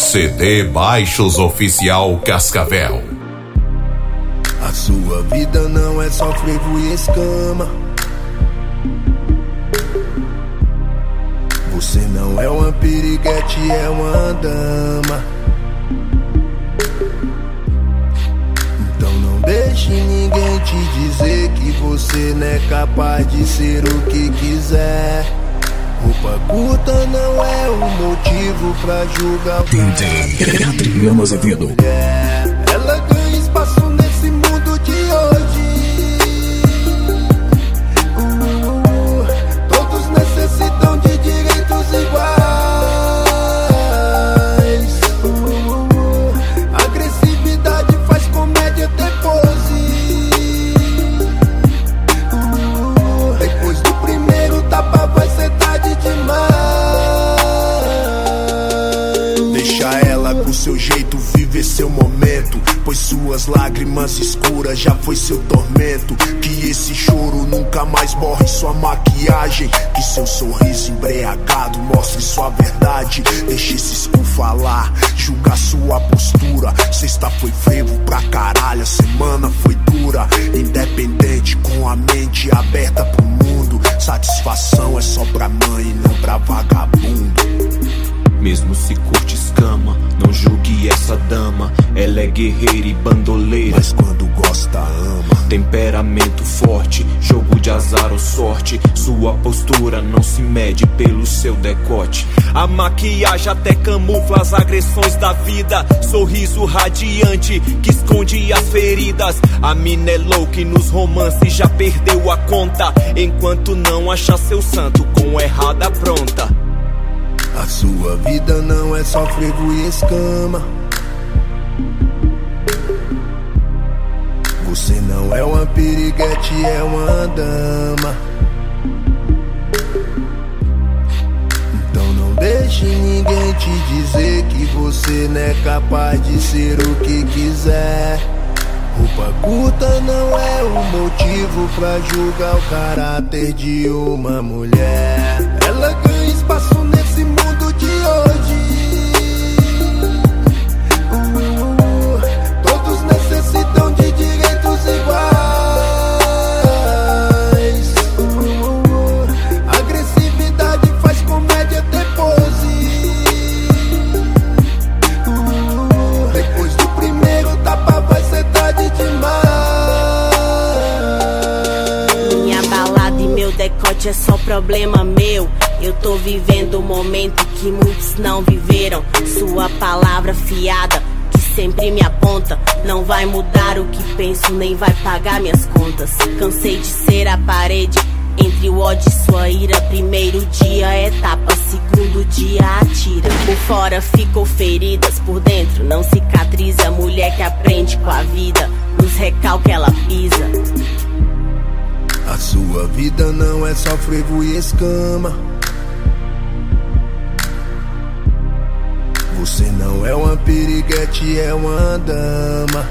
CD Baixos Oficial Cascavel. A sua vida não é só frevo e escama. Você não é uma piriguete, é uma dama. Então não deixe ninguém te dizer que você não é capaz de ser o que quiser. Roupa curta não é um motivo pra julgar o DJ Adriano Azevedo. Ela ganha espaço nesse mundo de hoje. Todos necessitam de direitos iguais. Agressividade faz comédia ter pose. Depois do primeiro tapa vai ser tarde demais. Deixa ela com seu jeito viver seu momento, pois suas lágrimas escuras já foi seu tormento. Que esse choro nunca mais borre sua maquiagem, que seu sorriso embriagado mostre sua verdade. Deixe esse escuro falar, julgar sua postura. Sexta foi frevo pra caralho, a semana foi dura. Independente, com a mente aberta pro mundo. Satisfação é só pra mãe e não pra vagabundo. Mesmo se curte escama, não julgue essa dama. Ela é guerreira e bandoleira, mas quando gosta ama. Temperamento forte, jogo de azar ou sorte. Sua postura não se mede pelo seu decote. A maquiagem até camufla as agressões da vida. Sorriso radiante que esconde as feridas. A mina é louca e nos romances já perdeu a conta. Enquanto não achar seu santo com errada pronta. A sua vida não é só frevo e escama. Você não é uma piriguete, é uma dama. Então não deixe ninguém te dizer que você não é capaz de ser o que quiser. Roupa curta não é um motivo pra julgar o caráter de uma mulher. Ela ganha espaço nesse mundo de hoje. Todos necessitam de direitos iguais. Agressividade faz comédia ter pose. Depois do primeiro tapa vai ser tarde demais. Minha balada e meu decote é só problema meu. Eu tô vivendo um momento que muitos não viveram. Sua palavra fiada que sempre me aponta não vai mudar o que penso, nem vai pagar minhas contas. Cansei de ser a parede entre o ódio e sua ira. Primeiro dia é tapa, segundo dia atira. Por fora ficou feridas, por dentro não cicatriza. A mulher que aprende com a vida, nos recalques ela pisa. A sua vida não é só frevo e escama. Você não é uma piriguete, é uma dama.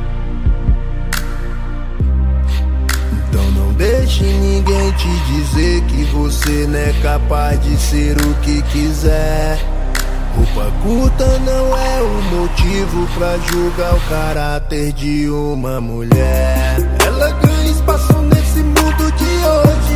Então não deixe ninguém te dizer que você não é capaz de ser o que quiser. Roupa curta não é um motivo pra julgar o caráter de uma mulher. Ela ganha espaço nesse mundo de hoje.